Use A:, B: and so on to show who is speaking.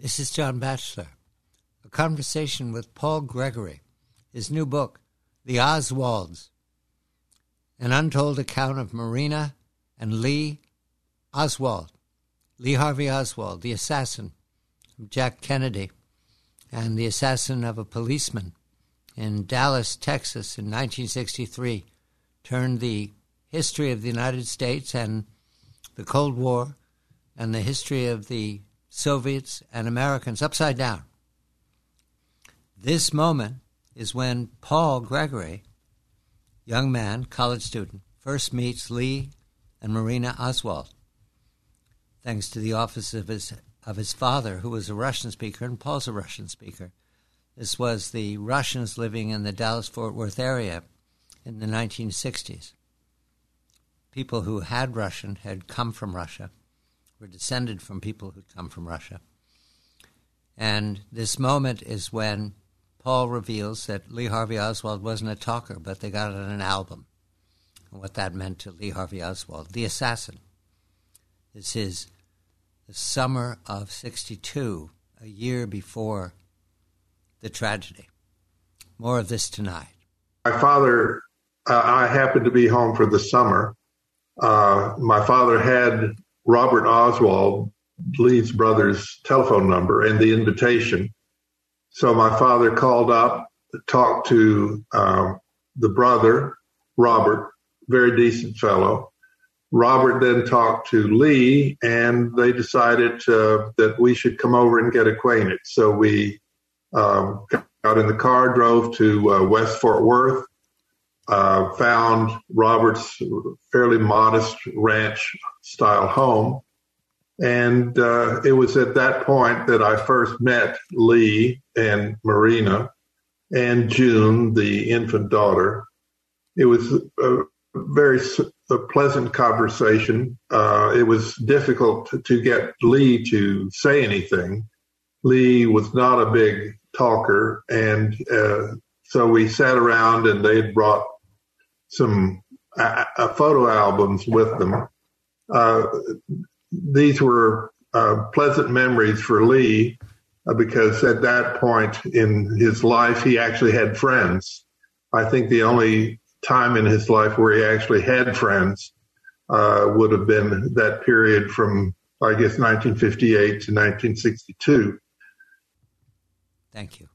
A: This is John Batchelor. A conversation with Paul Gregory. His new book, The Oswalds, an untold account of Marina and Lee Oswald, Lee Harvey Oswald, the assassin of Jack Kennedy and the assassin of a policeman in Dallas, Texas in 1963, turned the history of the United States and the Cold War and the history of the Soviets and Americans upside down. This moment is when Paul Gregory, young man, college student, first meets Lee and Marina Oswald, thanks to the office of his father, who was a Russian speaker, and Paul's a Russian speaker. This was the Russians living in the Dallas-Fort Worth area in the 1960s. People who had Russian had come from Russia, were descended from people who'd come from Russia. And this moment is when Paul reveals that Lee Harvey Oswald wasn't a talker, but they got it on an album. And what that meant to Lee Harvey Oswald, the assassin. This is the summer of 62, a year before the tragedy. More of this tonight.
B: My father, I happened to be home for the summer. My father had Robert Oswald, Lee's brother's telephone number and the invitation. So my father called up, talked to the brother, Robert, very decent fellow. Robert then talked to Lee, and they decided that we should come over and get acquainted. So we got in the car, drove to West Fort Worth, found Robert's fairly modest ranch-style home. And it was at that point that I first met Lee and Marina and June, the infant daughter. It was a very pleasant conversation. It was difficult to get Lee to say anything. Lee was not a big talker, and so we sat around, and they had brought some photo albums with them. These were pleasant memories for Lee because at that point in his life, he actually had friends. I think the only time in his life where he actually had friends would have been that period from, I guess, 1958 to 1962.
A: Thank you.